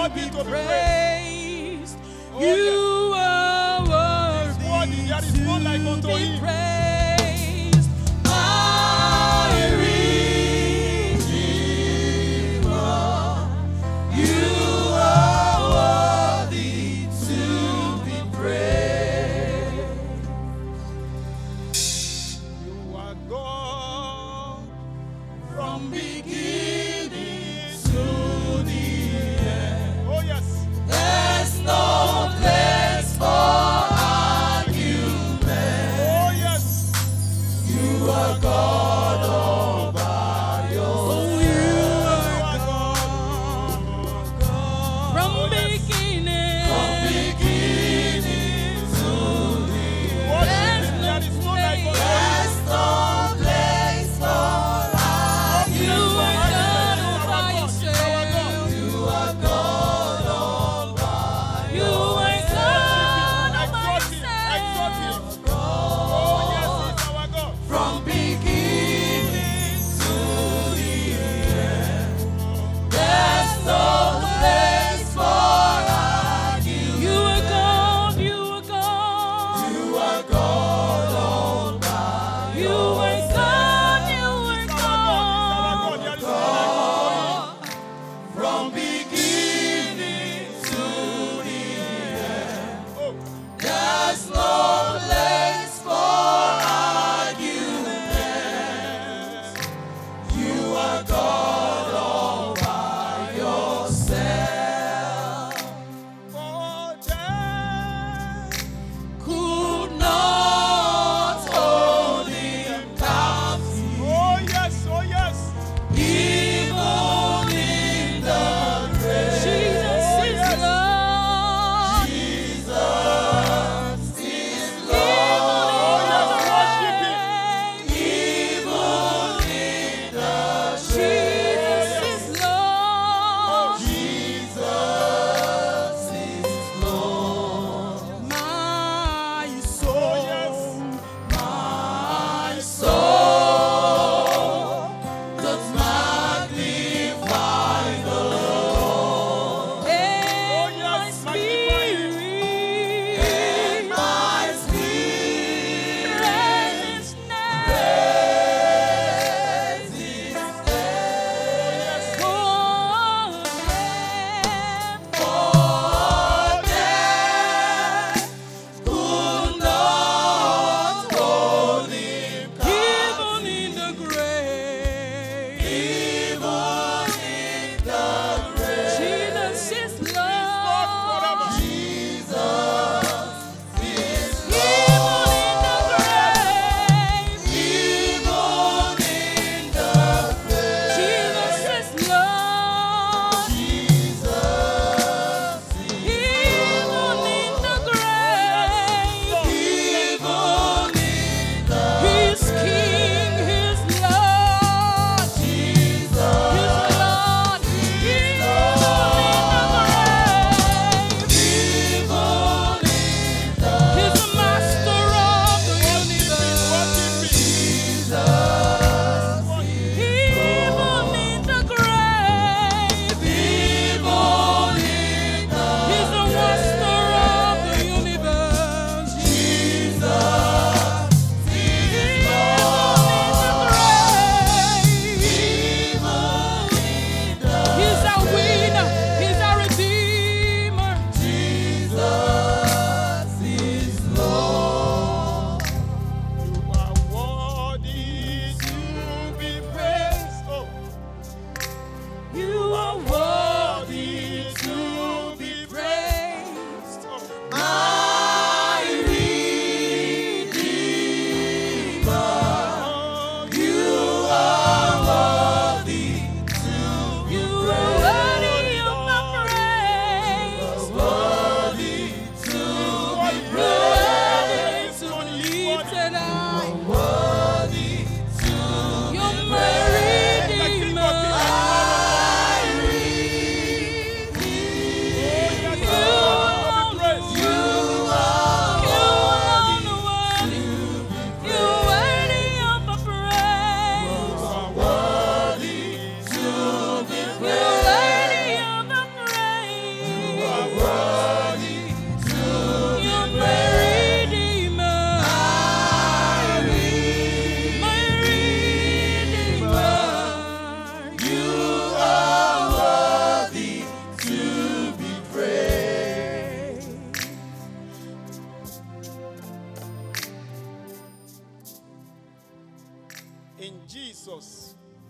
be praised. Oh, You are worthy worthy. There is none like unto to be him. praised. My Redeemer, you are worthy to be praised. You are God From beginning to the end. Oh yes. there's no place for argument. Oh yes. You are God all by yourself. You are God. From beginning to the What end, is there is none like unto him. there's no place for argument.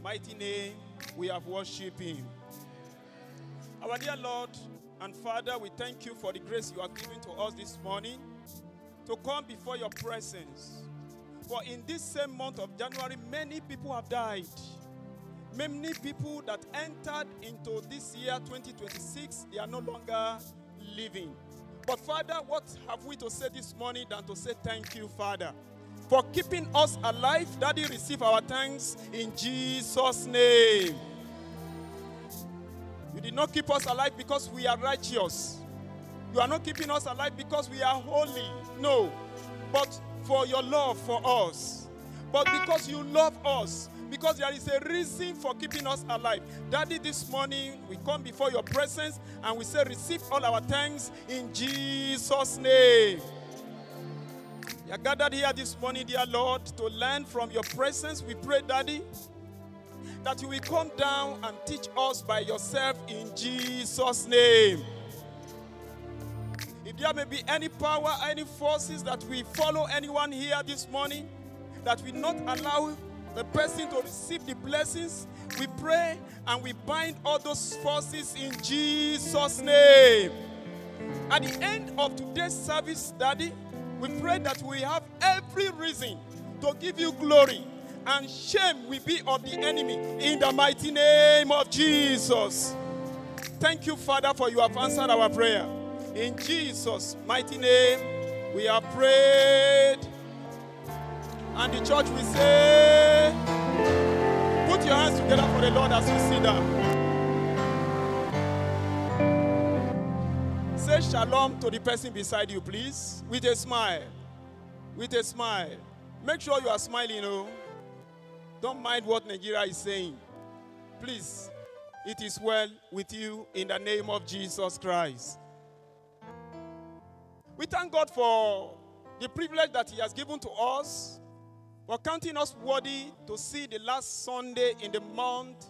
mighty name we have worshipped him. Our dear Lord and Father, we thank you for the grace you have given to us this morning to come before your presence. For in this same month of January, many people have died. Many people that entered into this year 2026, they are no longer living. But Father, what have we to say this morning than to say thank you, Father, for keeping us alive. Daddy, receive our thanks in Jesus' name. You did not keep us alive because we are righteous. You are not keeping us alive because we are holy. No. But for your love for us. But because you love us. Because there is a reason for keeping us alive. Daddy, this morning we come before your presence and we say receive all our thanks in Jesus' name. We are gathered here this morning, dear Lord, to learn from your presence. We pray, Daddy, that you will come down and teach us by yourself in Jesus' name. If there may be any power, any forces that will follow anyone here this morning, that will not allow the person to receive the blessings, we pray and we bind all those forces in Jesus' name. At the end of today's service, Daddy, we pray that we have every reason to give you glory, and shame will be of the enemy in the mighty name of Jesus. Thank you, Father, for you have answered our prayer. In Jesus' mighty name, we have prayed. And the church will say, put your hands together for the Lord as you sit down. Say shalom to the person beside you, please, with a smile. With a smile. Make sure you are smiling, oh. Don't mind what Nigeria is saying. Please, it is well with you in the name of Jesus Christ. We thank God for the privilege that he has given to us, for counting us worthy to see the last Sunday in the month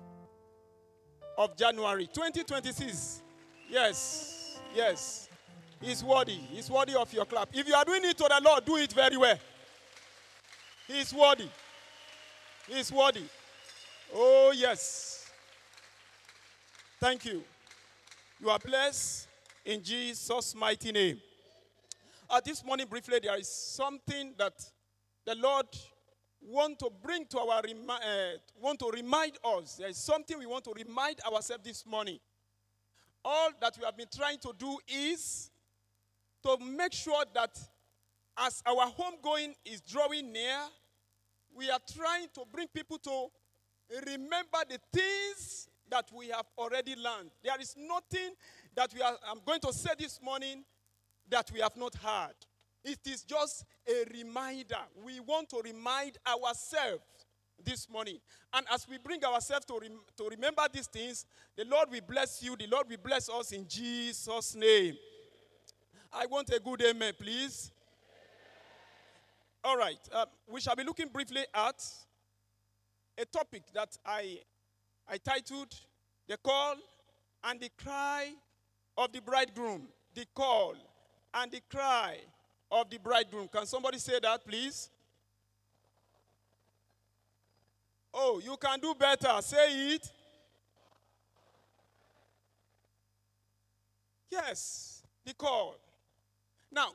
of January 2026. Yes, yes. He's worthy. He's worthy of your clap. If you are doing it to the Lord, do it very well. He's worthy. He's worthy. Oh, yes. Thank you. You are blessed in Jesus' mighty name. This morning, briefly, there is something that the Lord want to bring to our want to remind us. There is something we want to remind ourselves this morning. All that we have been trying to do is to make sure that as our homegoing is drawing near, we are trying to bring people to remember the things that we have already learned. There is nothing that I'm going to say this morning that we have not heard. It is just a reminder. We want to remind ourselves this morning. And as we bring ourselves to remember these things, the Lord will bless you. The Lord will bless us in Jesus' name. I want a good amen, please. All right. We shall be looking briefly at a topic that I titled The Call and the Cry of the Bridegroom. The Call and the Cry of the Bridegroom. Can somebody say that, please? Oh, you can do better. Say it. Yes, the call. Now,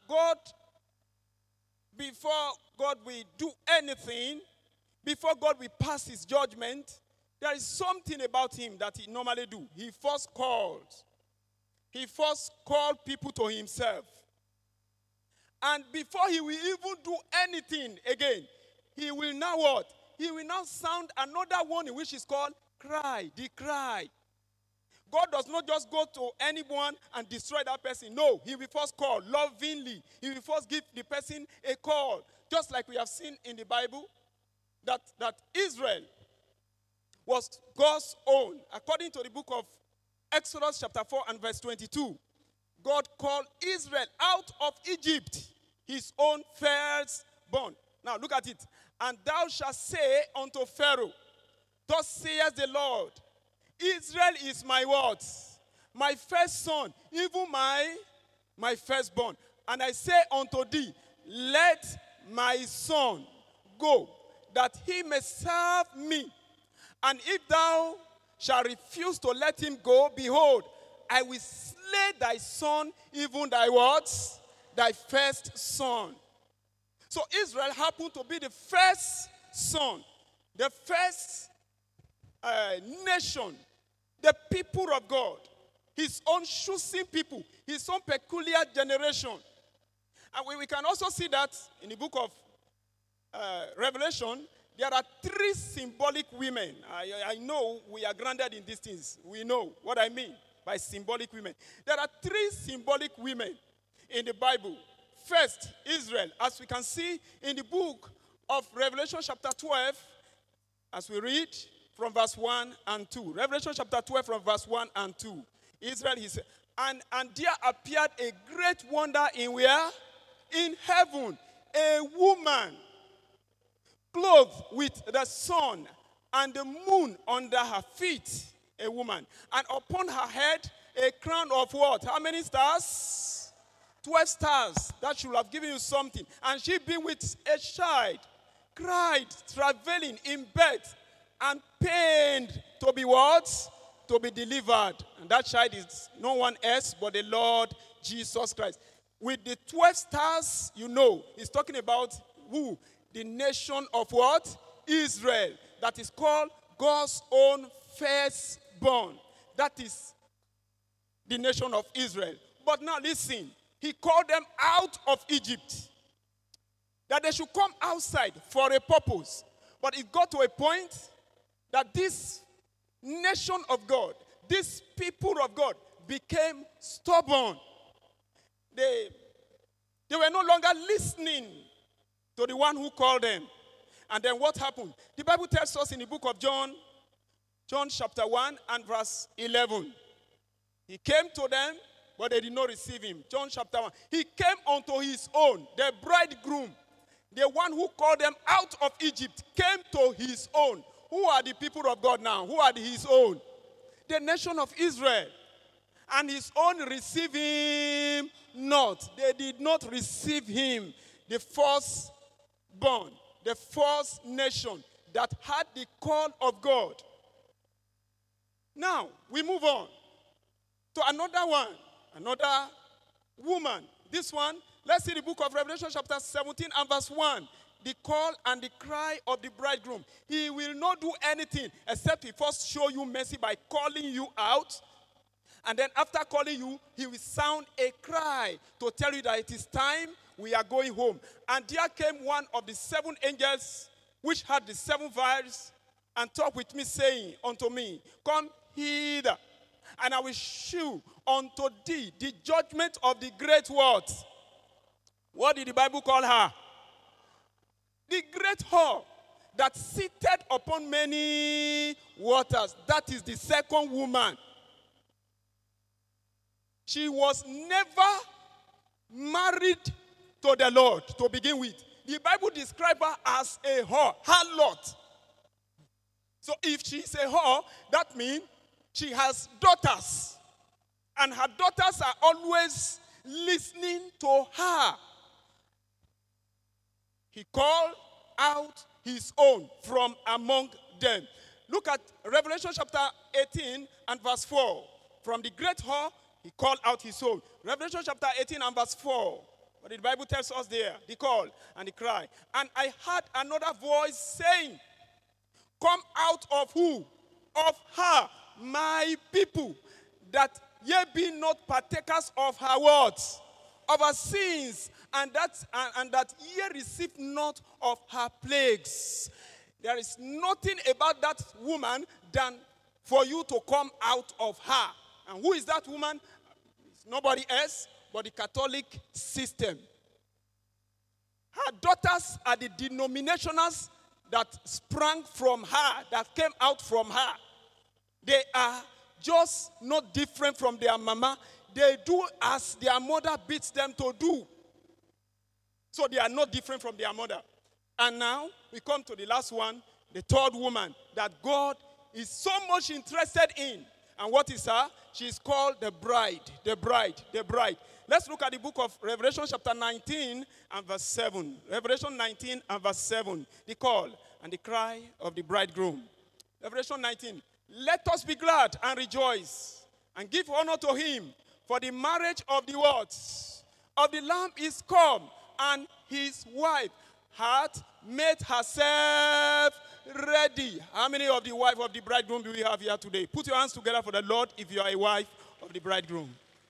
before God will do anything, before God will pass his judgment, there is something about him that he normally do. He first calls. He first called people to himself. And before he will even do anything again, he will now what? He will now sound another one in which is called cry, the cry. God does not just go to anyone and destroy that person. No, he will first call lovingly. He will first give the person a call. Just like we have seen in the Bible, that Israel was God's own. According to the book of Exodus chapter 4 and verse 22, God called Israel out of Egypt, his own firstborn. Now look at it. And thou shalt say unto Pharaoh, thus saith the Lord, Israel is my what? My first son, even my firstborn. And I say unto thee, let my son go, that he may serve me. And if thou shalt refuse to let him go, behold, I will slay thy son, even thy what? Thy first son. So Israel happened to be the first son, the first nation, the people of God, his own choosing people, his own peculiar generation. And we can also see that in the book of Revelation, there are 3 symbolic women. I know we are grounded in these things. We know what I mean by symbolic women. There are 3 symbolic women in the Bible. First, Israel, as we can see in the book of Revelation chapter 12, as we read from verse 1 and 2. Revelation chapter 12 from verse 1 and 2. Israel, he said, and there appeared a great wonder in where? In heaven, a woman clothed with the sun and the moon under her feet, a woman. And upon her head, a crown of what? How many stars? 12 stars. That should have given you something. And she being with a child, cried, travailing in birth, and pained to be what? To be delivered. And that child is no one else but the Lord Jesus Christ. With the 12 stars, you know, he's talking about who? The nation of what? Israel. That is called God's own firstborn. That is the nation of Israel. But now listen. He called them out of Egypt. That they should come outside for a purpose. But it got to a point that this nation of God, this people of God, became stubborn. They were no longer listening to the one who called them. And then what happened? The Bible tells us in the book of John chapter 1 and verse 11. He came to them, but they did not receive him. John chapter 1. He came unto his own, the bridegroom, the one who called them out of Egypt, came to his own. Who are the people of God now? Who are his own? The nation of Israel. And his own received him not. They did not receive him. The firstborn, the first nation that had the call of God. Now, we move on to another one, another woman. This one, let's see the book of Revelation chapter 17 and verse 1. The call and the cry of the bridegroom. He will not do anything except he first show you mercy by calling you out. And then after calling you, he will sound a cry to tell you that it is time, we are going home. And there came one of the 7 angels which had the 7 vials and talked with me, saying unto me, come hither, and I will shew unto thee the judgment of the great what? What did the Bible call her? The great whore that seated upon many waters. That is the second woman. She was never married to the Lord to begin with. The Bible describes her as a whore, harlot. So if she is a whore, that means she has daughters. And her daughters are always listening to her. He called out his own from among them. Look at Revelation chapter 18 and verse 4. From the great whore, he called out his own. Revelation chapter 18 and verse 4. What the Bible tells us there, the call and the cry. And I heard another voice saying, come out of who? Of her, my people, that ye be not partakers of her words, of her sins, and that ye receive not of her plagues. There is nothing about that woman than for you to come out of her. And who is that woman? It's nobody else but the Catholic system. Her daughters are the denominationals that sprang from her, that came out from her. They are just not different from their mama. They do as their mother beats them to do. So they are not different from their mother. And now we come to the last one, the third woman that God is so much interested in. And what is her? She is called the bride, the bride, the bride. Let's look at the book of Revelation chapter 19 and verse 7. Revelation 19 and verse 7. The call and the cry of the bridegroom. Revelation 19. Let us be glad and rejoice and give honor to him, for the marriage of the words of the Lamb is come, and his wife hath made herself ready. How many of the wife of the bridegroom do we have here today? Put your hands together for the Lord if you are a wife of the bridegroom.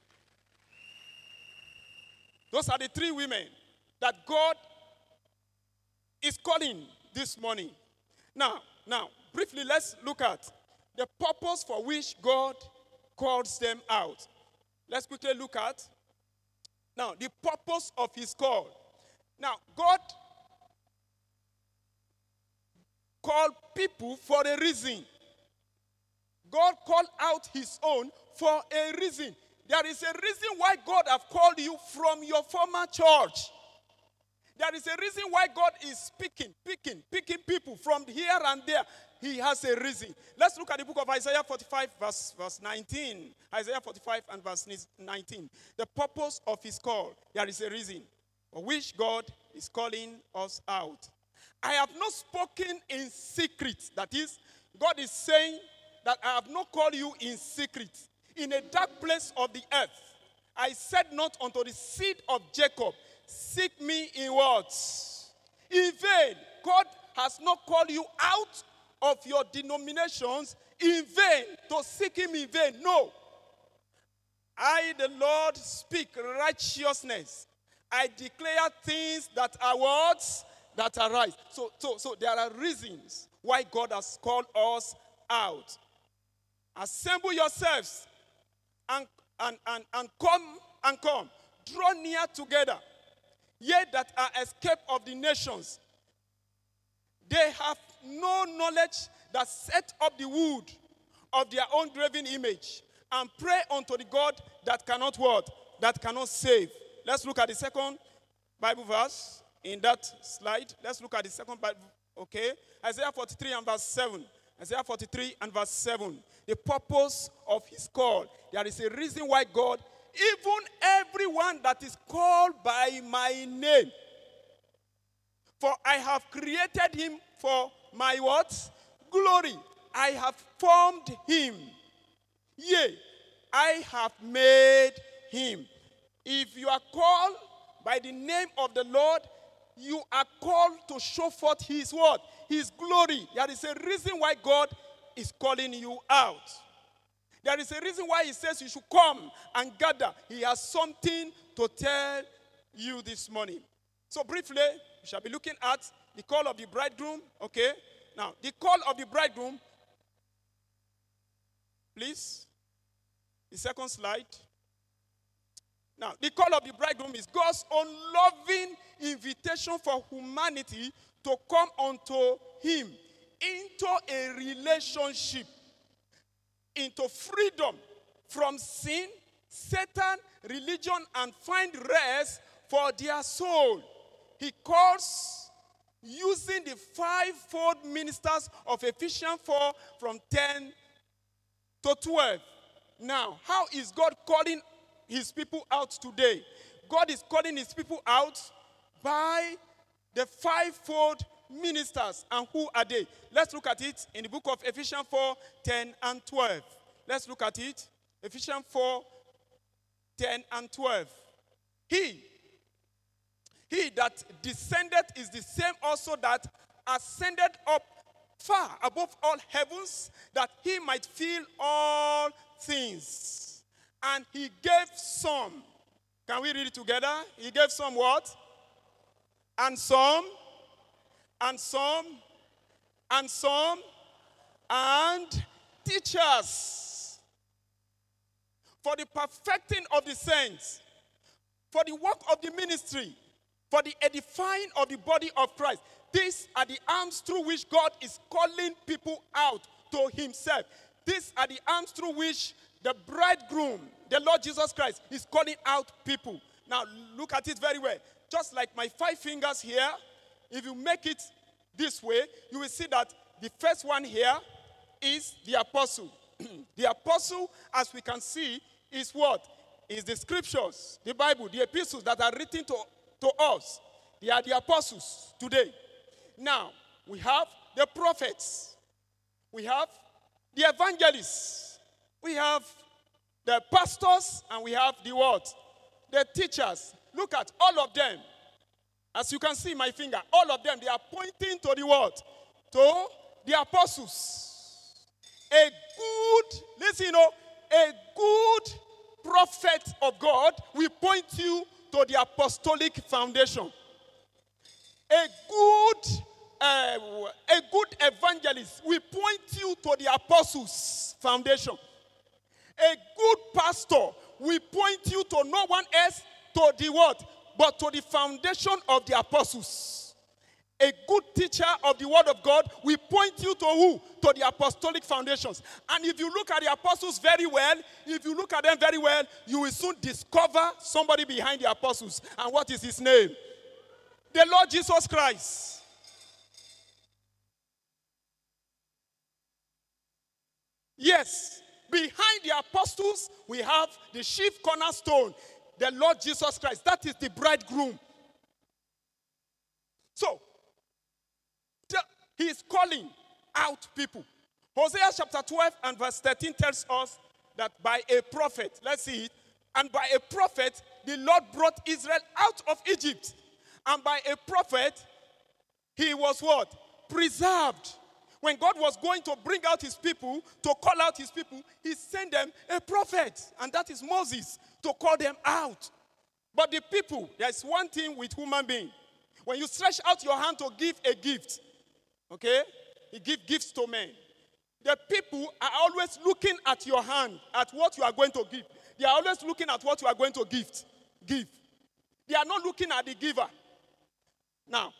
Those are the three women that God is calling this morning. Now, briefly, let's look at the purpose for which God calls them out. Let's quickly look at, now, the purpose of his call. Now, God called people for a reason. God called out his own for a reason. There is a reason why God have called you from your former church. There is a reason why God is picking people from here and there. He has a reason. Let's look at the book of Isaiah 45, verse 19. Isaiah 45 and verse 19. The purpose of his call. There is a reason for which God is calling us out. I have not spoken in secret. That is, God is saying that I have not called you in secret. In a dark place of the earth, I said not unto the seed of Jacob, seek me in words. In vain. God has not called you out of your denominations in vain, to seek him in vain. No. I, the Lord, speak righteousness. I declare things that are words that are right. So there are reasons why God has called us out. Assemble yourselves and come. Draw near together. Ye that are escaped of the nations, they have no knowledge that set up the wood of their own graven image, and pray unto the God that cannot what? That cannot save. Let's look at the second Bible verse in that slide. Let's look at the second Bible, okay? Isaiah 43 and verse 7. Isaiah 43 and verse 7. The purpose of his call. There is a reason why God, even everyone that is called by my name, for I have created him for my what? Glory. I have formed him. Yea, I have made him. If you are called by the name of the Lord, you are called to show forth his word, his glory. There is a reason why God is calling you out. There is a reason why he says you should come and gather. He has something to tell you this morning. So briefly, we shall be looking at the call of the bridegroom. Okay? Now, the call of the bridegroom, please. The second slide. Now, the call of the bridegroom is God's own loving invitation for humanity to come unto him into a relationship, into freedom from sin, Satan, religion, and find rest for their soul. He calls using the fivefold ministers of Ephesians 4 from 10 to 12. Now, how is God calling his people out today? God is calling his people out by the fivefold ministers. And who are they? Let's look at it in the book of Ephesians 4, 10 and 12. Let's look at it. Ephesians 4, 10 and 12. He that descended is the same also that ascended up far above all heavens, that he might fill all things. And he gave some. Can we read it together? He gave some what? And some, and some, and some, and teachers. For the perfecting of the saints, for the work of the ministry, for the edifying of the body of Christ. These are the arms through which God is calling people out to himself. These are the arms through which the bridegroom, the Lord Jesus Christ, is calling out people. Now, look at it very well. Just like my 5 fingers here, if you make it this way, you will see that the first one here is the apostle. The apostle, as we can see, is what? Is the scriptures, the Bible, the epistles that are written to us. They are the apostles today. Now, we have the prophets. We have the evangelists. We have the pastors, and we have the what? The teachers. Look at all of them. As you can see my finger, all of them, they are pointing to the what? To the apostles. A good prophet of God will point you to the apostolic foundation. A good evangelist will point you to the apostles' foundation. A good pastor will point you to no one else, to the what? But to the foundation of the apostles. A good teacher of the word of God will point you to who? To the apostolic foundations. And if you look at the apostles very well, you will soon discover somebody behind the apostles. And what is his name? The Lord Jesus Christ. Yes, behind the apostles, we have the chief cornerstone, the Lord Jesus Christ. That is the bridegroom. So, he is calling out people. Hosea chapter 12 and verse 13 tells us that by a prophet, let's see it, and by a prophet, the Lord brought Israel out of Egypt. And by a prophet, he was what? Preserved. When God was going to bring out his people, to call out his people, he sent them a prophet. And that is Moses, to call them out. But the people, there's one thing with human being. When you stretch out your hand to give a gift, okay? You give gifts to men. The people are always looking at your hand, at what you are going to give. They are always looking at what you are going to give. They are not looking at the giver. Now,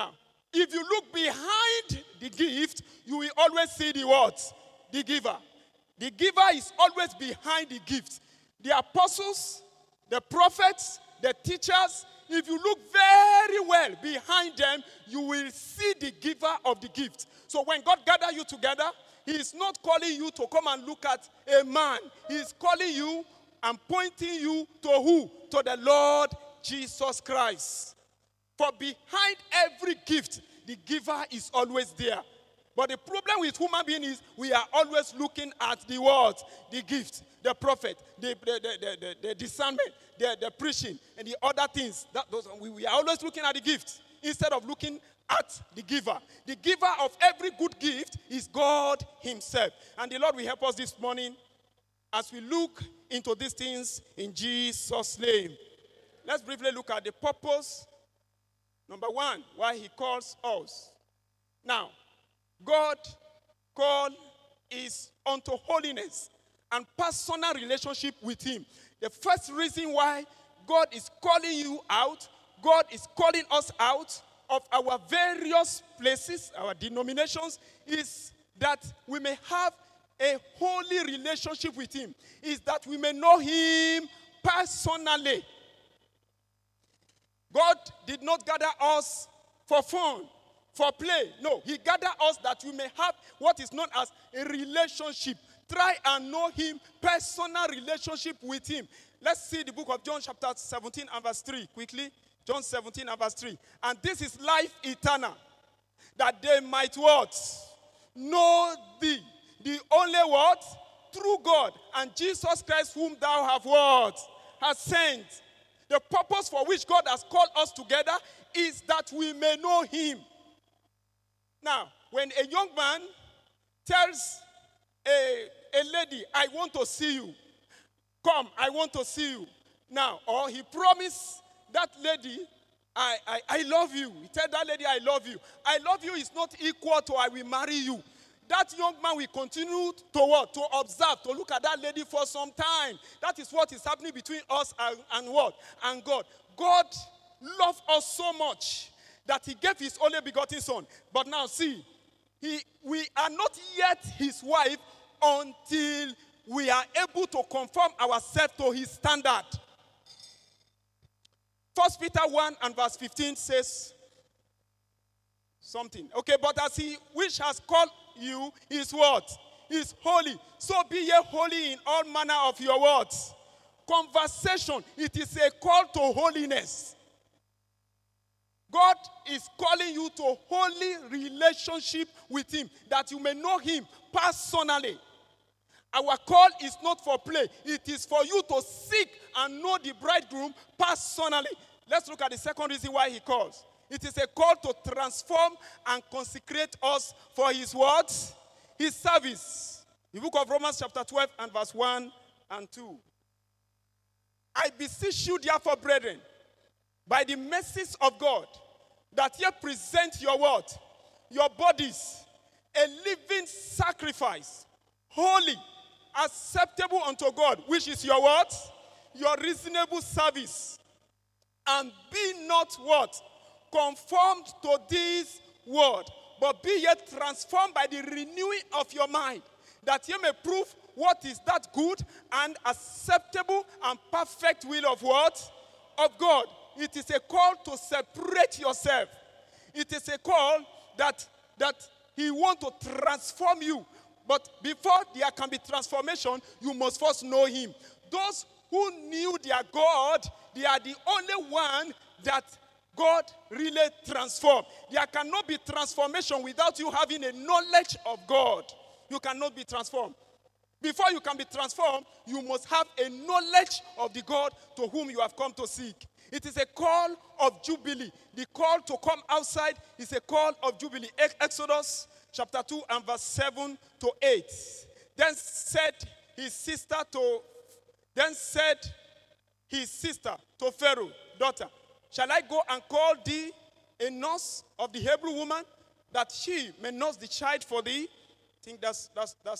if you look behind the gift, you will always see the what? The giver. The giver is always behind the gift. The apostles, the prophets, the teachers, if you look very well behind them, you will see the giver of the gift. So when God gathers you together, he is not calling you to come and look at a man. He is calling you and pointing you to who? To the Lord Jesus Christ. For behind every gift, the giver is always there. But the problem with human beings is we are always looking at the word, the gift, the prophet, the discernment, the preaching, and the other things. We are always looking at the gift instead of looking at the giver. The giver of every good gift is God himself. And the Lord will help us this morning as we look into these things in Jesus' name. Let's briefly look at the purpose. Number one, why he calls us. Now, God's call is unto holiness and personal relationship with him. The first reason why God is calling you out, God is calling us out of our various places, our denominations, is that we may have a holy relationship with him. Is that we may know him personally. God did not gather us for fun, for play. No, he gathered us that we may have what is known as a relationship. Try and know him, personal relationship with him. Let's see the book of John chapter 17 and verse 3 quickly. John 17 and verse 3. And this is life eternal, that they might what? Know thee, the only what? True God, and Jesus Christ whom thou have what? Has sent. The purpose for which God has called us together is that we may know him. Now, when a young man tells a lady, I want to see you. Come, I want to see you. Now, or he promised that lady, I love you. He told that lady, I love you. I love you is not equal to I will marry you. That young man will continue to what? To observe, to look at that lady for some time. That is what is happening between us and what? And God. God loved us so much that he gave his only begotten son. But now see, we are not yet his wife until we are able to conform ourselves to his standard. 1 Peter 1 and verse 15 says something. Okay, but as he which has called you is what? Is holy. So be ye holy in all manner of your words. Conversation, it is a call to holiness. God is calling you to holy relationship with him, that you may know him personally. Our call is not for play. It is for you to seek and know the bridegroom personally. Let's look at the second reason why he calls. It is a call to transform and consecrate us for his words, his service. The book of Romans chapter 12 and verse 1 and 2. I beseech you therefore, brethren, by the mercies of God, that ye present your word, your bodies, a living sacrifice, holy, acceptable unto God, which is your word, your reasonable service. And be not what? Conformed to this world, but be yet transformed by the renewing of your mind, that ye may prove what is that good and acceptable and perfect will of what? Of God. It is a call to separate yourself. It is a call that he wants to transform you. But before there can be transformation, you must first know him. Those who knew their God, they are the only one that God really transformed. There cannot be transformation without you having a knowledge of God. You cannot be transformed. Before you can be transformed, you must have a knowledge of the God to whom you have come to seek. It is a call of jubilee. The call to come outside is a call of jubilee. Exodus chapter 2 and verse 7 to 8. Then said his sister to Pharaoh, daughter, shall I go and call thee a nurse of the Hebrew woman, that she may nurse the child for thee? I think that's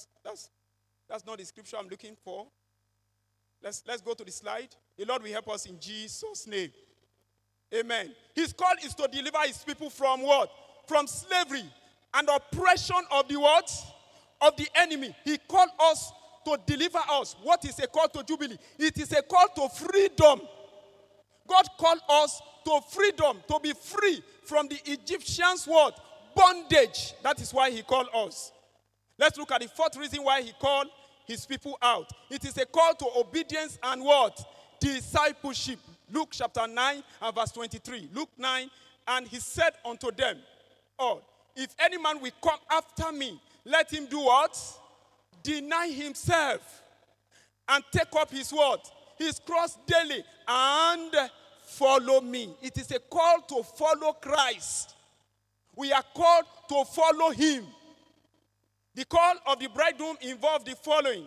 not the scripture I'm looking for. Let's go to the slide. The Lord will help us in Jesus' name. Amen. His call is to deliver his people from what? From slavery and oppression of the what? Of the enemy. He called us to deliver us. What is a call to jubilee? It is a call to freedom. God called us to freedom, to be free from the Egyptians' what? Bondage. That is why he called us. Let's look at the fourth reason why he called his people out. It is a call to obedience and what? Discipleship. Luke chapter 9 and verse 23. Luke 9, and he said unto them, oh, if any man will come after me, let him do what? Deny himself and take up his word, his cross daily, and follow me. It is a call to follow Christ. We are called to follow him. The call of the bridegroom involved the following.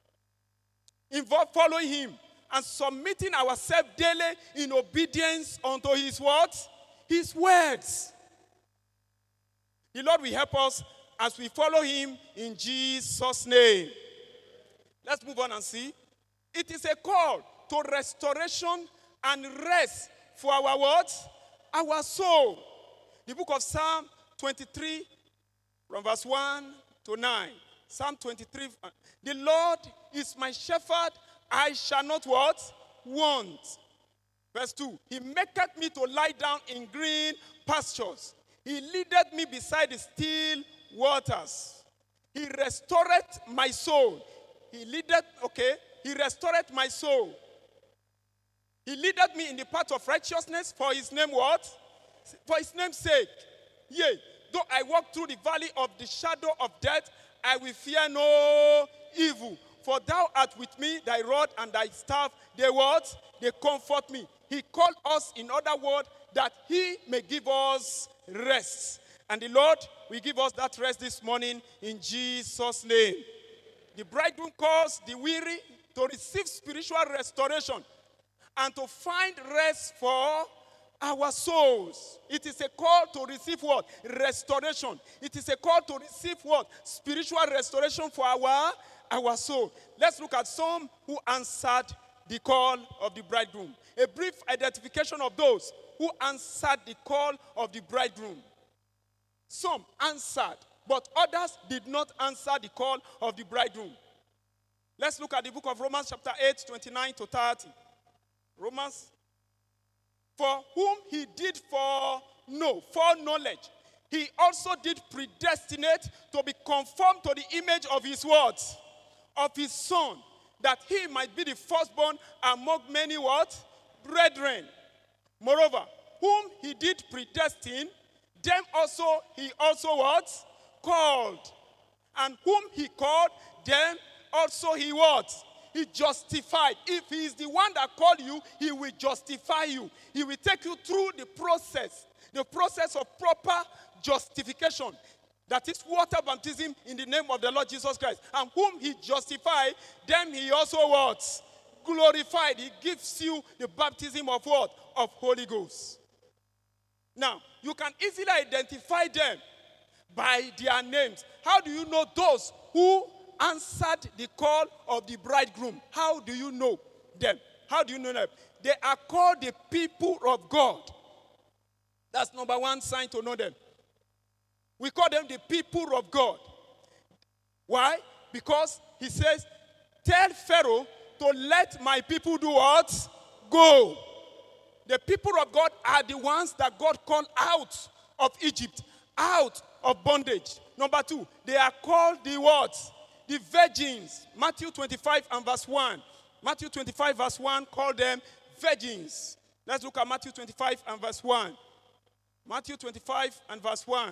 Involved following him and submitting ourselves daily in obedience unto his words. His words. The Lord will help us as we follow him in Jesus' name. Let's move on and see. It is a call to restoration and rest for our words, our soul. The book of Psalm 23 from verse 1 to 9. Psalm 23. The Lord is my shepherd, I shall not what? Want. Verse 2. He maketh me to lie down in green pastures. He leadeth me beside the still waters. He restoreth my soul. He restoreth my soul. He leadeth me in the path of righteousness for his name what? For his name's sake. Yea, though I walk through the valley of the shadow of death, I will fear no evil. For thou art with me, thy rod and thy staff, they what? They comfort me. He called us, in other words, that he may give us rest. And the Lord will give us that rest this morning in Jesus' name. The bridegroom calls the weary to receive spiritual restoration and to find rest for our souls. It is a call to receive what? Restoration. It is a call to receive what? Spiritual restoration for our soul. Let's look at some who answered the call of the bridegroom. A brief identification of those who answered the call of the bridegroom. Some answered, but others did not answer the call of the bridegroom. Let's look at the book of Romans chapter 8, 29 to 30. Romans. For whom he did foreknowledge, he also did predestinate to be conformed to the image of his words, of his son, that he might be the firstborn among many what? Brethren. Moreover, whom he did predestine, them also he also what? Called. And whom he called, them also he what? He justified. If he is the one that called you, he will justify you. He will take you through the process of proper justification. That is water baptism in the name of the Lord Jesus Christ. And whom he justified, them he also what? Glorified. He gives you the baptism of what? Of Holy Ghost. Now, you can easily identify them by their names. How do you know those who answered the call of the bridegroom? How do you know them? How do you know them? They are called the people of God. That's number one sign to know them. We call them the people of God. Why? Because he says, tell Pharaoh to let my people do what? Go. The people of God are the ones that God called out of Egypt, out of bondage. Number two, they are called the what? The virgins. Matthew 25 and verse 1. Matthew 25 verse 1 call them virgins. Let's look at Matthew 25 and verse 1. Matthew 25 and verse 1.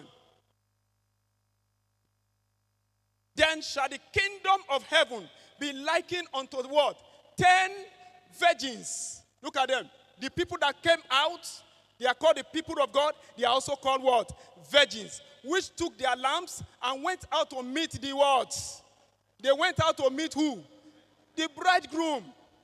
Then shall the kingdom of heaven be likened unto the what? 10 virgins. Look at them. The people that came out, they are called the people of God. They are also called what? Virgins. Which took their lamps and went out to meet the what? They went out to meet who? The bridegroom.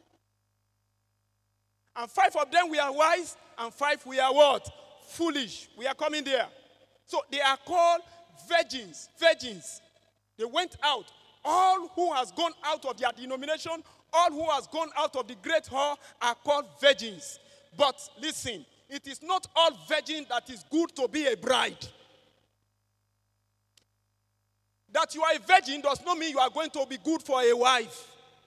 And 5 of them were wise, and 5 were what? Foolish. We are coming there. So they are called virgins. Virgins. They went out. All who has gone out of their denomination, all who has gone out of the great hall are called virgins. But listen, it is not all virgin that is good to be a bride. That you are a virgin does not mean you are going to be good for a wife.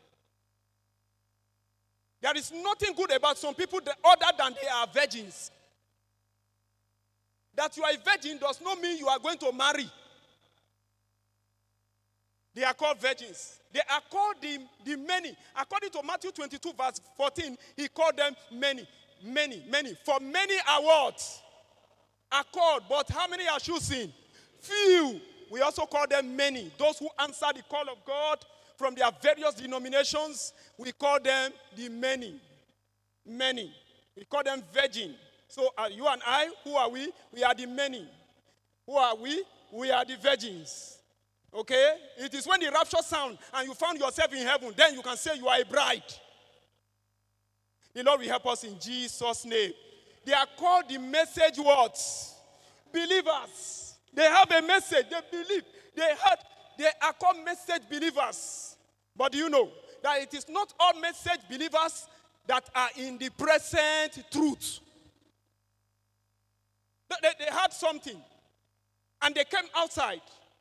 There is nothing good about some people other than they are virgins. That you are a virgin does not mean you are going to marry. They are called virgins. They are called the many. According to Matthew 22 verse 14, he called them many. Many, many. For many are what? Are called. But how many are choosing? Few. We also call them many. Those who answer the call of God from their various denominations, we call them the many. Many. We call them virgin. So you and I, who are we? We are the many. Who are we? We are the virgins. Okay? It is when the rapture sound and you found yourself in heaven, then you can say you are a bride. The Lord will help us in Jesus' name. They are called the message words. Believers. They have a message. They believe. They are called message believers. But do you know that it is not all message believers that are in the present truth? They had something and they came outside.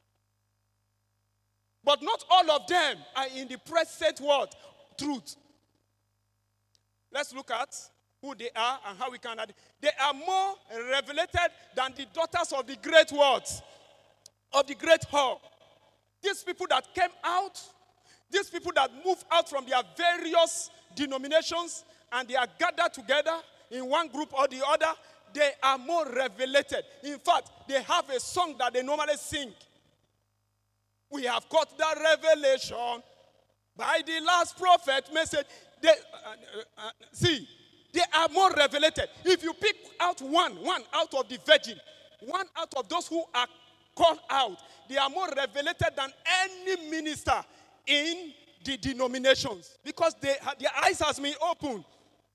But not all of them are in the present word, truth. Let's look at who they are and how we can add. They are more revelated than the daughters of the great words, of the great hall. These people that came out, these people that moved out from their various denominations and they are gathered together in one group or the other, they are more revelated. In fact, they have a song that they normally sing. We have got the revelation by the last prophet message. See, they are more revelated. If you pick out one out of the virgin, one out of those who are called out, they are more revelated than any minister in the denominations because their eyes has been opened.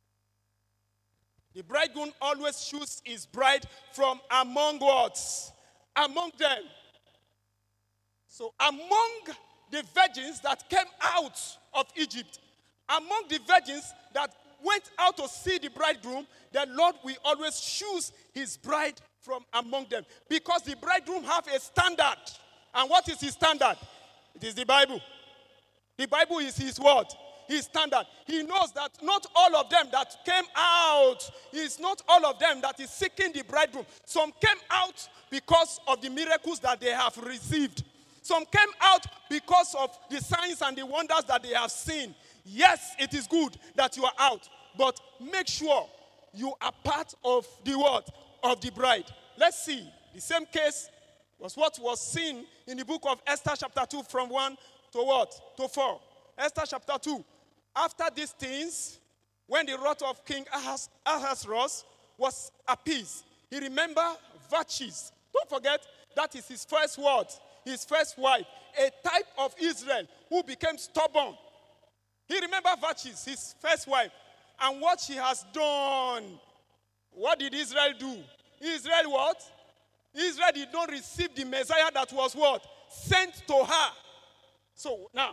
The bridegroom always chooses his bride from among what? Among them. So among the virgins that came out of Egypt, among the virgins that went out to see the bridegroom, the Lord will always choose his bride from among them. Because the bridegroom have a standard. And what is his standard? It is the Bible. The Bible is his word, his standard. He knows that not all of them that came out, it's not all of them that is seeking the bridegroom. Some came out because of the miracles that they have received. Some came out because of the signs and the wonders that they have seen. Yes, it is good that you are out, but make sure you are part of the what? Of the bride. Let's see. The same case was what was seen in the book of Esther chapter 2 from 1 to what? To 4. Esther chapter 2. After these things, when the wrath of King Ahasuerus was appeased, he remembered Vashti. Don't forget, that is his first word, his first wife, a type of Israel who became stubborn. He remembered Vashti, his first wife, and what she has done. What did Israel do? Israel what? Israel did not receive the Messiah that was what? Sent to her. So now,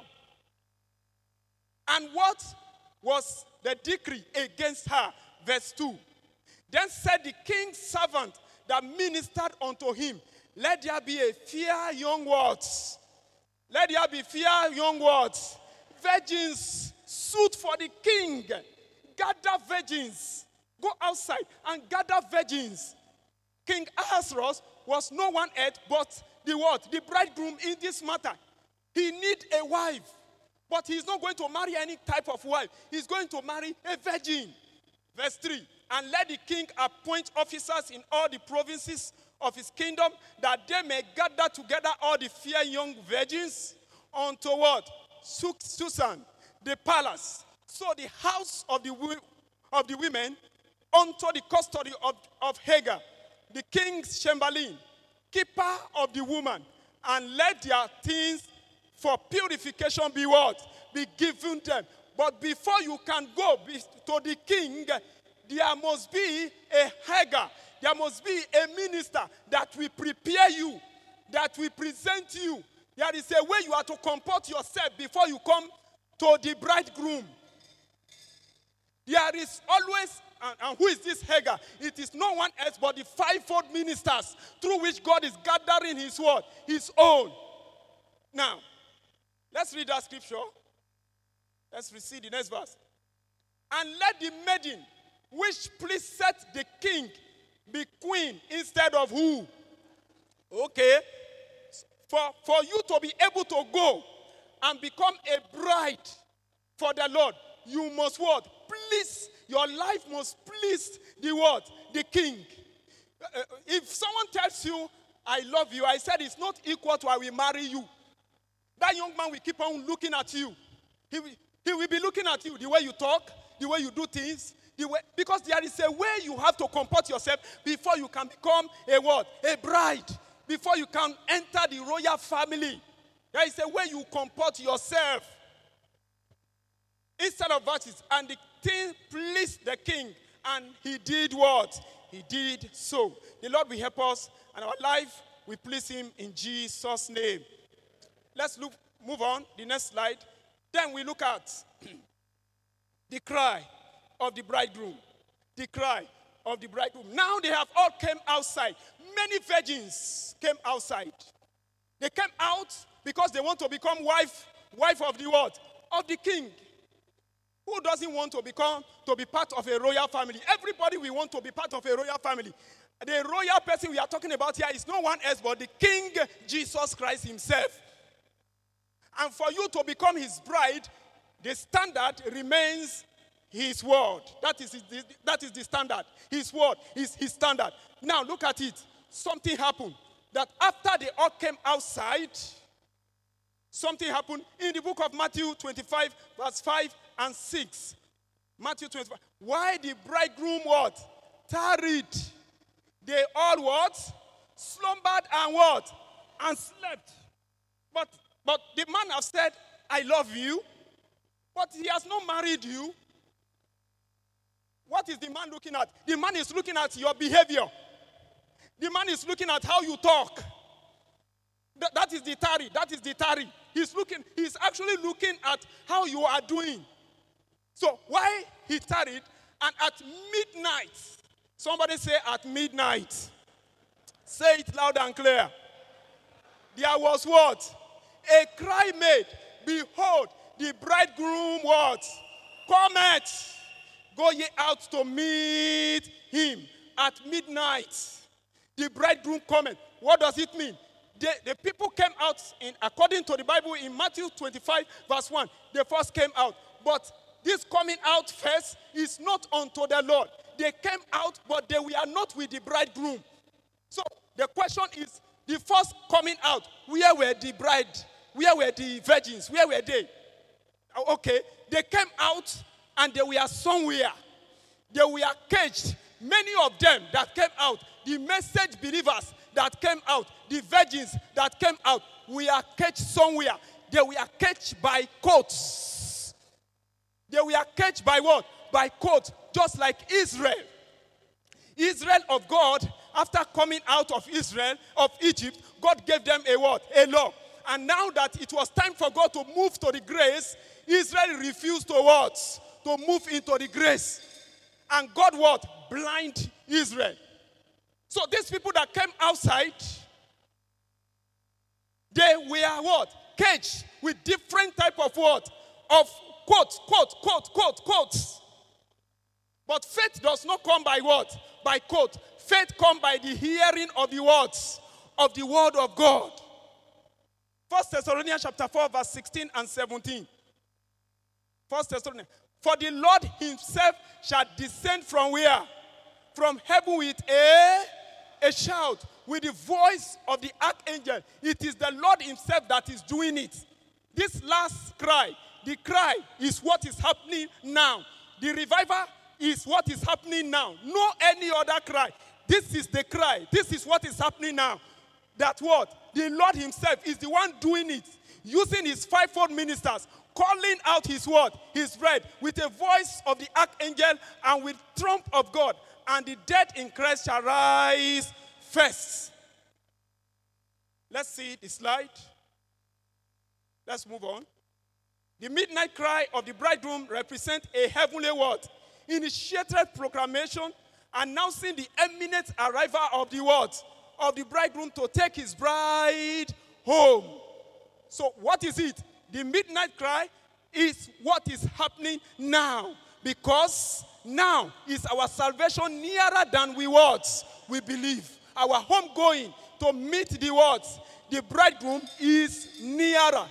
and what was the decree against her? Verse 2. Then said the king's servant that ministered unto him, let there be a fair young words. Let there be fair young words. Virgins suit for the king. Gather virgins. Go outside and gather virgins. King Ahasuerus was no one else but the what? The bridegroom in this matter. He need a wife. But he's not going to marry any type of wife. He's going to marry a virgin. Verse 3. And let the king appoint officers in all the provinces of his kingdom, that they may gather together all the fair young virgins unto what? Susan, the palace. So the house of the women unto the custody of Hagar, the king's chamberlain, keeper of the woman, and let their things for purification be what? Be given them. But before you can go to the king, there must be a Hagar. There must be a minister that will prepare you, that will present you. There is a way you are to comport yourself before you come to the bridegroom. There is always, and who is this Hagar? It is no one else but the fivefold ministers through which God is gathering his word, his own. Now, let's read that scripture. Let's receive the next verse. And let the maiden which pleased the king be queen instead of who? Okay. For you to be able to go and become a bride for the Lord, you must what? Please, your life must please the what? The king. If someone tells you, I love you, I said it's not equal to I will marry you. That young man will keep on looking at you. He will be looking at you, the way you talk, the way you do things, because there is a way you have to comport yourself before you can become a what? A bride. Before you can enter the royal family. There is a way you comport yourself. Instead of virtues. And the thing pleased the king. And he did what? He did so. The Lord will help us. And our life will please him in Jesus' name. Let's move on. The next slide. Then we look at the cry of the bridegroom. The cry of the bridegroom. Now they have all came outside. Many virgins came outside. They came out because they want to become wife of the what? Of the king. Who doesn't want to be part of a royal family? Everybody will want to be part of a royal family. The royal person we are talking about here is no one else but the King Jesus Christ himself. And for you to become his bride, the standard remains his word. That is the standard. His word is his standard. Now look at it. Something happened. That after they all came outside, something happened in the book of Matthew 25, verse 5 and 6. Matthew 25. Why the bridegroom what? Tarried. They all what? Slumbered and what? And slept. But the man has said, I love you. But he has not married you. What is the man looking at? The man is looking at your behavior. The man is looking at how you talk. That is the tarry. That is the tarry. He's actually looking at how you are doing. So why he tarried, and at midnight, somebody say at midnight. Say it loud and clear. There was what? A cry made. Behold, the bridegroom what? Cometh. Go ye out to meet him at midnight. The bridegroom cometh. What does it mean? The people came out, according to the Bible, in Matthew 25, verse 1. They first came out. But this coming out first is not unto the Lord. They came out, but they were not with the bridegroom. So the question is, the first coming out, where were the bride? Where were the virgins? Where were they? Okay, they came out and they were somewhere. They were caged. Many of them that came out, the message believers that came out, the virgins that came out, were caged somewhere. They were caged by coats. They were caged by what? By coats, just like Israel. Israel of God, after coming out of Egypt, God gave them a what? A law. And now that it was time for God to move to the grace, Israel refused to what? To move into the grace. And God what? Blind Israel. So these people that came outside, they were what? Caged with different type of what? Of quotes. But faith does not come by what? By quote. Faith comes by the hearing of the words of the word of God. 1 Thessalonians chapter 4, verse 16 and 17. 1 Thessalonians. For the Lord himself shall descend from where? From heaven with a shout, with the voice of the archangel. It is the Lord himself that is doing it. This last cry, the cry is what is happening now. The revival is what is happening now. No any other cry. This is the cry. This is what is happening now. That what? The Lord himself is the one doing it. Using his fivefold ministers. Calling out his word, his bread, with a voice of the archangel and with trump of God. And the dead in Christ shall rise first. Let's see the slide. Let's move on. The midnight cry of the bridegroom represents a heavenly word. Initiated proclamation announcing the imminent arrival of the word of the bridegroom to take his bride home. So what is it? The midnight cry is what is happening now. Because now is our salvation nearer than we believe. Our homegoing to meet the words. The bridegroom is nearer.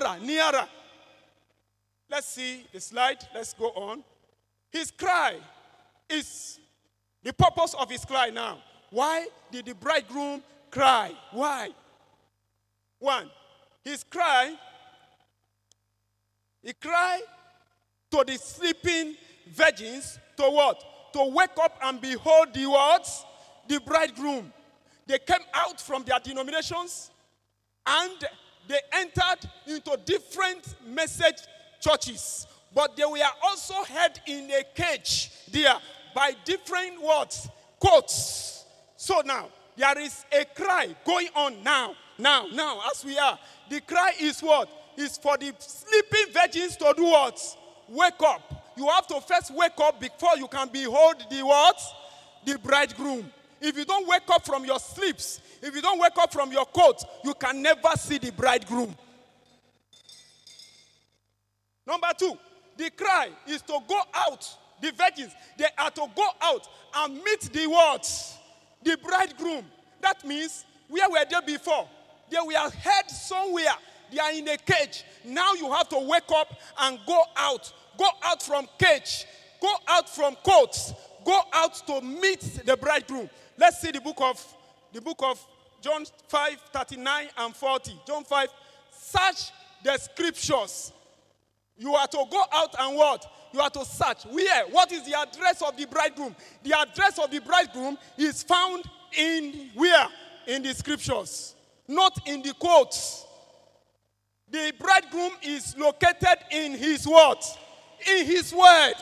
Let's see the slide. Let's go on. His cry is the purpose of his cry now. Why did the bridegroom cry? Why? One, his cry, he cried to the sleeping virgins to what? To wake up and behold the words, the bridegroom. They came out from their denominations and they entered into different message churches. But they were also held in a cage there by different words, quotes. So now, there is a cry going on now, as we are. The cry is what? Is for the sleeping virgins to do what? Wake up. You have to first wake up before you can behold the what? The bridegroom. If you don't wake up from your sleeps, if you don't wake up from your coat, you can never see the bridegroom. Number two, the cry is to go out. The virgins, they are to go out and meet the words, the bridegroom. That means, where were they before? They were held somewhere. They are in a cage. Now you have to wake up and go out. Go out from cage. Go out from coats. Go out to meet the bridegroom. Let's see the book of John 5:39 and 40. John 5, search the scriptures. You are to go out and what? You are to search. Where? What is the address of the bridegroom? The address of the bridegroom is found in where? In the scriptures. Not in the quotes. The bridegroom is located in his what? In his word.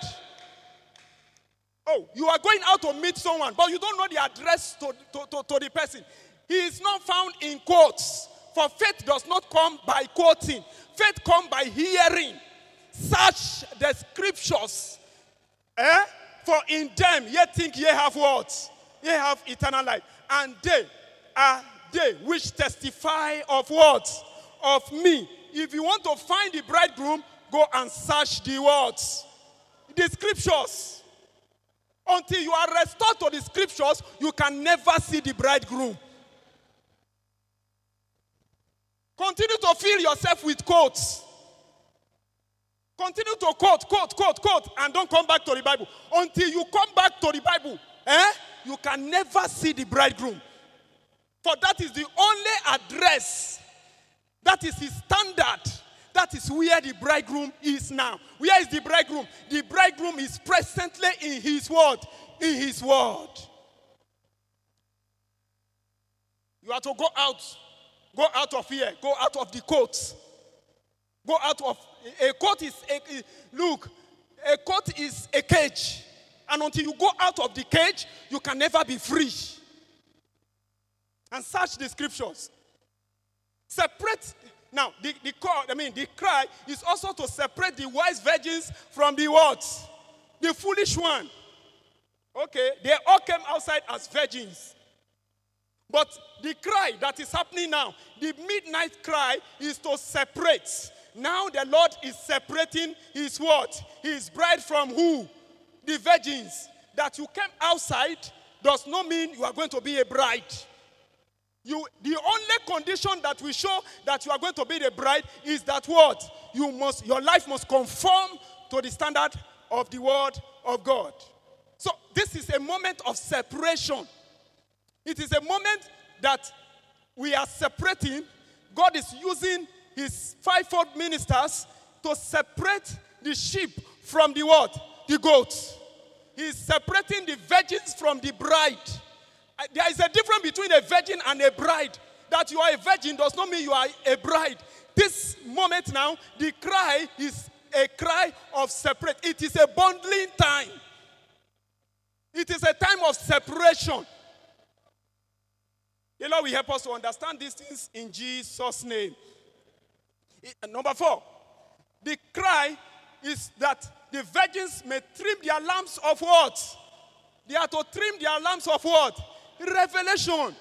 Oh, you are going out to meet someone, but you don't know the address to the person. He is not found in quotes. For faith does not come by quoting. Faith comes by hearing. Search the scriptures. For in them ye think ye have what? Ye have eternal life. And they are they which testify of what? Of me. If you want to find the bridegroom, go and search the words. The scriptures. Until you are restored to the scriptures, you can never see the bridegroom. Continue to fill yourself with quotes. Continue to quote, and don't come back to the Bible. Until you come back to the Bible, you can never see the bridegroom. For that is the only address. That is his standard. That is where the bridegroom is now. Where is the bridegroom? The bridegroom is presently in his word. In his word. You have to go out of here, go out of the court. Go out of, a court is, a court is a cage. And until you go out of the cage, you can never be free. And search the scriptures. Separate, now, the cry is also to separate the wise virgins from the what? The foolish one. Okay, they all came outside as virgins. But the cry that is happening now, the midnight cry, is to separate. Now the Lord is separating his what? His bride from who? The virgins. That you came outside does not mean you are going to be a bride. The only condition that will show that you are going to be the bride is that what? Your life must conform to the standard of the word of God. So this is a moment of separation. It is a moment that we are separating. God is using his fivefold ministers to separate the sheep from the what? The goats. He's separating the virgins from the bride. There is a difference between a virgin and a bride. That you are a virgin does not mean you are a bride. This moment now, the cry is a cry of separate. It is a bundling time. It is a time of separation. The Lord will help us to understand these things in Jesus' name. Number 4, the cry is that the virgins may trim their lamps of what? They are to trim their lamps of what? Revelation.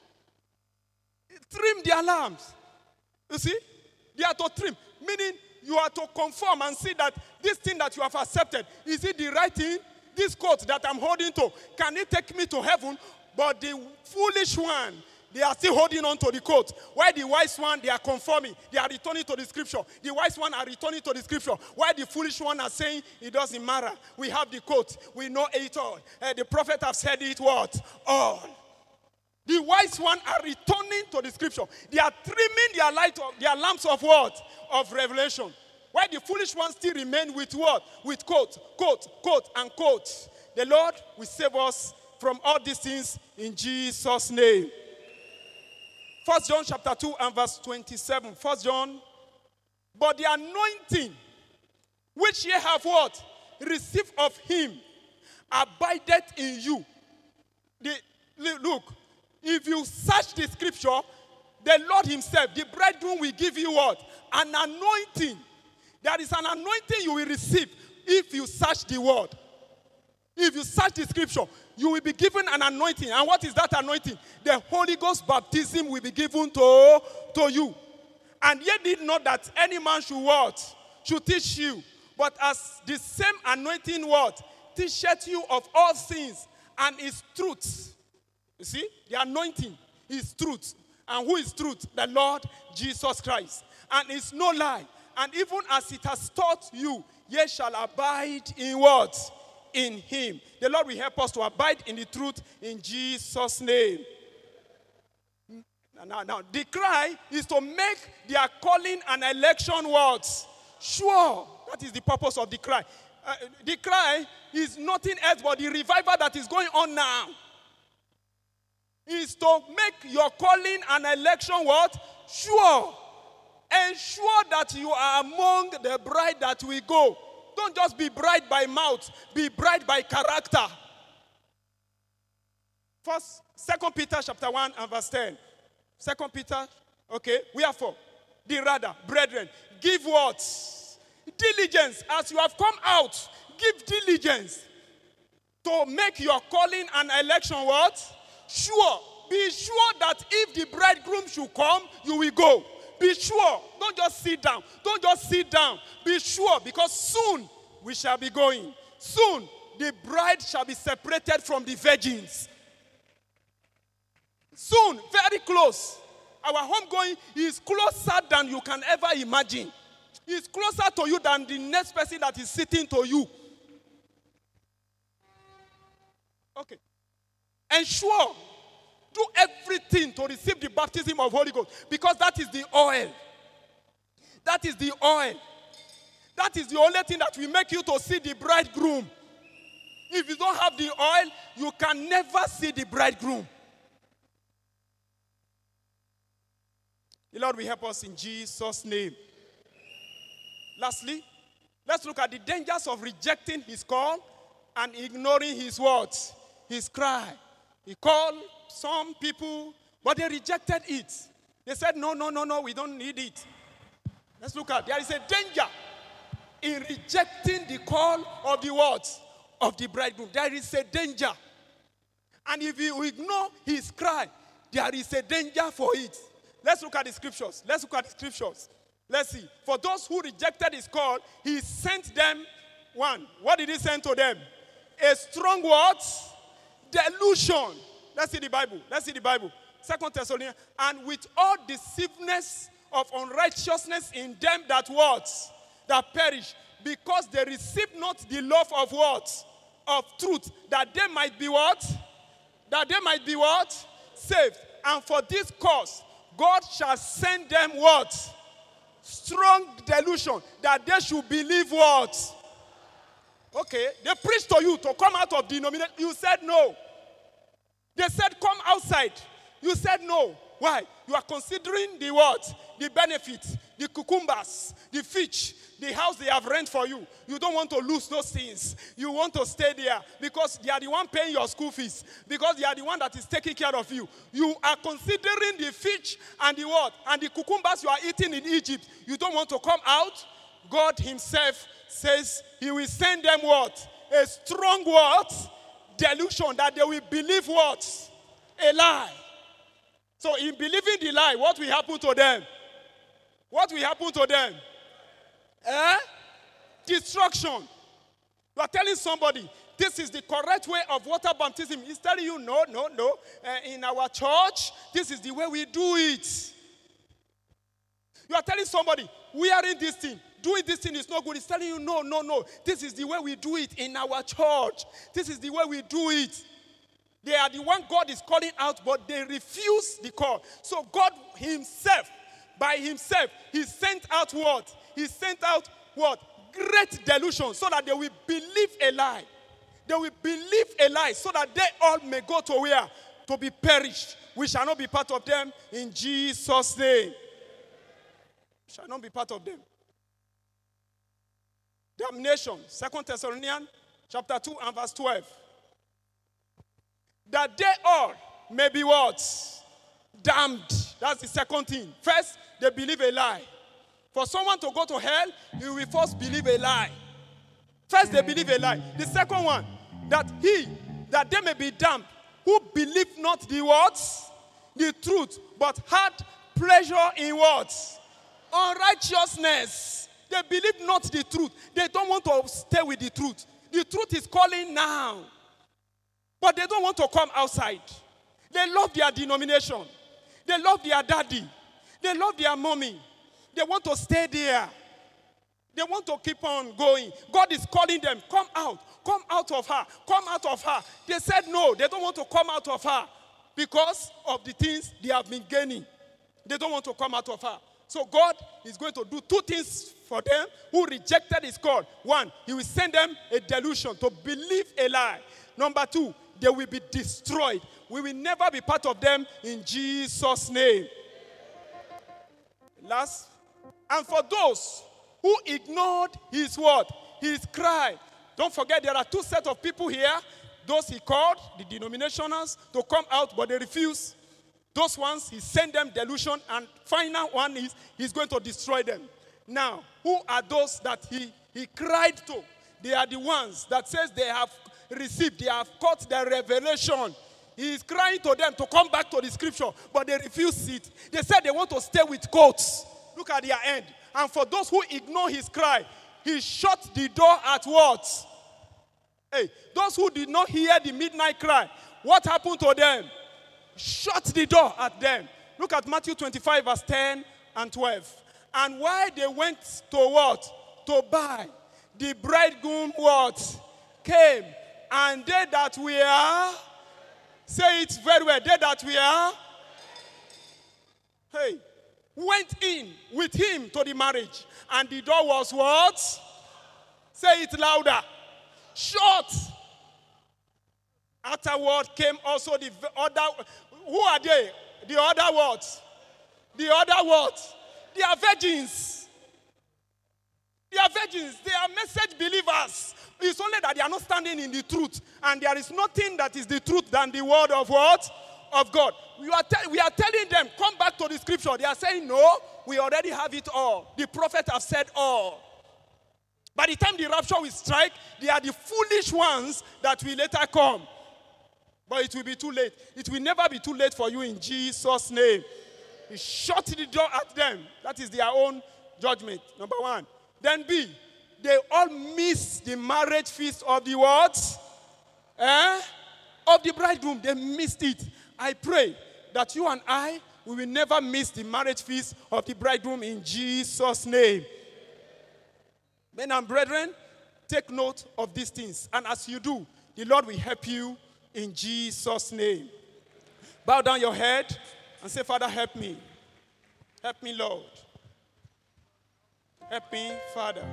Trim their lamps. You see? They are to trim. Meaning you are to conform and see that this thing that you have accepted, is it the right thing? This coat that I'm holding to, can it take me to heaven? But the foolish one, they are still holding on to the coat. While the wise one, they are conforming. They are returning to the scripture. The wise one are returning to the scripture. While the foolish one are saying, it doesn't matter. We have the coat. We know it all. The prophet have said it what? All. The wise one are returning to the scripture. They are trimming their lamps of what? Of revelation. While the foolish ones still remain with what? With coat, and coat. The Lord will save us from all these things in Jesus' name. 1 John chapter 2 and verse 27. 1 John. But the anointing which ye have what? Received of him abideth in you. Look, if you search the scripture, the Lord himself, the bridegroom, will give you what? An anointing. There is an anointing you will receive if you search the word. If you search the scripture, you will be given an anointing. And what is that anointing? The Holy Ghost baptism will be given to you. And ye did not that any man should what? Should teach you. But as the same anointing what? Teacheth you of all things and is truth. You see? The anointing is truth. And who is truth? The Lord Jesus Christ. And it's no lie. And even as it has taught you, ye shall abide in what? In him. The Lord will help us to abide in the truth in Jesus' name. Now, the cry is to make their calling and election words sure. That is the purpose of the cry. The cry is nothing else but the revival that is going on now. Is to make your calling and election what? Sure. Ensure that you are among the bride that will go. Don't just be bride by mouth. Be bride by character. 2 Peter chapter 1 and verse 10. 2 Peter, okay, wherefore, the rather, brethren, give what? Diligence. As you have come out, give diligence to make your calling and election what? Sure. Be sure that if the bridegroom should come, you will go. Be sure. Don't just sit down. Don't just sit down. Be sure, because soon we shall be going. Soon the bride shall be separated from the virgins. Soon, very close. Our homegoing is closer than you can ever imagine. He's closer to you than the next person that is sitting to you. Okay. Ensure, do everything to receive the baptism of Holy Ghost, because that is the oil. That is the oil. That is the only thing that will make you to see the bridegroom. If you don't have the oil, you can never see the bridegroom. The Lord will help us in Jesus' name. Lastly, let's look at the dangers of rejecting his call and ignoring his words, his cry. He called some people, but they rejected it. They said, no, we don't need it. Let's look at, there is a danger in rejecting the call of the words of the bridegroom. There is a danger. And if you ignore his cry, there is a danger for it. Let's look at the scriptures. Let's see. For those who rejected his call, he sent them one. What did he send to them? A strong word, delusion. Let's see the Bible. 2 Thessalonians. And with all deceiveness of unrighteousness in them that words, that perish, because they receive not the love of words, of truth, that they might be what? Saved. And for this cause, God shall send them what? Strong delusion, that they should believe what? Okay, they preached to you to come out of denomination. You said no. They said come outside. You said no. Why? You are considering the what? The benefits, the cucumbers, the fish, the house they have rent for you. You don't want to lose those things. You want to stay there because they are the one paying your school fees. Because they are the one that is taking care of you. You are considering the fish and the what? And the cucumbers you are eating in Egypt. You don't want to come out. God himself says he will send them what? A strong word, delusion, that they will believe what? A lie. So in believing the lie, what will happen to them? Destruction. You are telling somebody, this is the correct way of water baptism. He's telling you, no. In our church, this is the way we do it. You are telling somebody, wearing this thing, doing this thing is not good. He's telling you, no. This is the way we do it in our church. This is the way we do it. They are the one God is calling out, but they refuse the call. So God himself, by himself, he sent out what? He sent out what? Great delusion, so that they will believe a lie. They will believe a lie, so that they all may go to where? To be perished. We shall not be part of them in Jesus' name. We shall not be part of them. Damnation. 2 Thessalonians chapter 2 and verse 12. That they all may be what? Damned. That's the second thing. First, they believe a lie. For someone to go to hell, he will first believe a lie. First, they believe a lie. The second one, that they may be damned, who believe not the words, the truth, but had pleasure in words. Unrighteousness. They believe not the truth. They don't want to stay with the truth. The truth is calling now. But they don't want to come outside. They love their denomination. They love their daddy. They love their mommy. They want to stay there. They want to keep on going. God is calling them, come out. Come out of her. Come out of her. They said no. They don't want to come out of her because of the things they have been gaining. They don't want to come out of her. So God is going to do two things for them who rejected his call. One, he will send them a delusion to believe a lie. Number two, they will be destroyed. We will never be part of them in Jesus' name. Last, and for those who ignored his word, his cry. Don't forget, there are two sets of people here. Those he called, the denominationals, to come out, but they refuse. Those ones, he sent them delusion, and final one is he's going to destroy them. Now, who are those that he cried to? They are the ones that says they have received, they have caught the revelation. He is crying to them to come back to the scripture, but they refuse it. They said they want to stay with coats. Look at their end. And for those who ignore his cry, he shut the door at what? Hey, those who did not hear the midnight cry, what happened to them? Shut the door at them. Look at Matthew 25, verse 10 and 12. And while they went to what? To buy, the bridegroom what? Came. And they that were, say it very well, they that were, hey, went in with him to the marriage. And the door was what? Say it louder. Shut. Afterward came also the other. Who are they? The other what? The other what? They are virgins. They are virgins. They are message believers. It's only that they are not standing in the truth. And there is nothing that is the truth than the word of what? Of God. We are telling them, come back to the scripture. They are saying, no, we already have it all. The prophet have said all. By the time the rapture will strike, they are the foolish ones that will later come. But it will be too late. It will never be too late for you in Jesus' name. You shut the door at them. That is their own judgment. Number one. Then B, they all miss the marriage feast of the what? Of the bridegroom. They missed it. I pray that you and I, we will never miss the marriage feast of the bridegroom in Jesus' name. Men and brethren, take note of these things. And as you do, the Lord will help you in Jesus' name. Bow down your head and say, Father, help me. Help me, Lord. Help me, Father.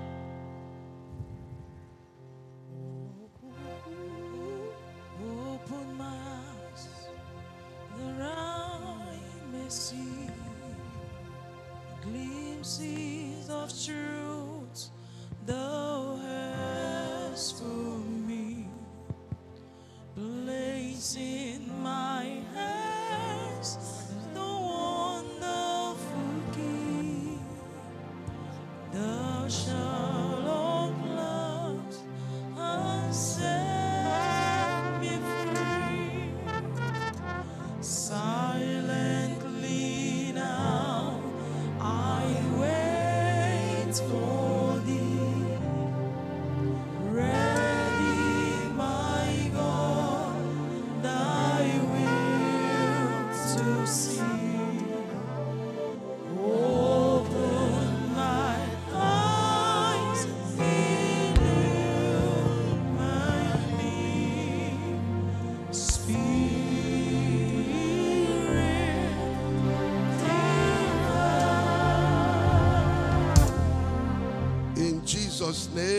Open my eyes that I may see glimpses of truth thou hast for me. Place in my hands the wonderful key, the shalom loves and set me free. Silently now I wait for thee, ready, my God, thy will to see. Open my eyes, illumine me, Spirit divine. In Jesus' name.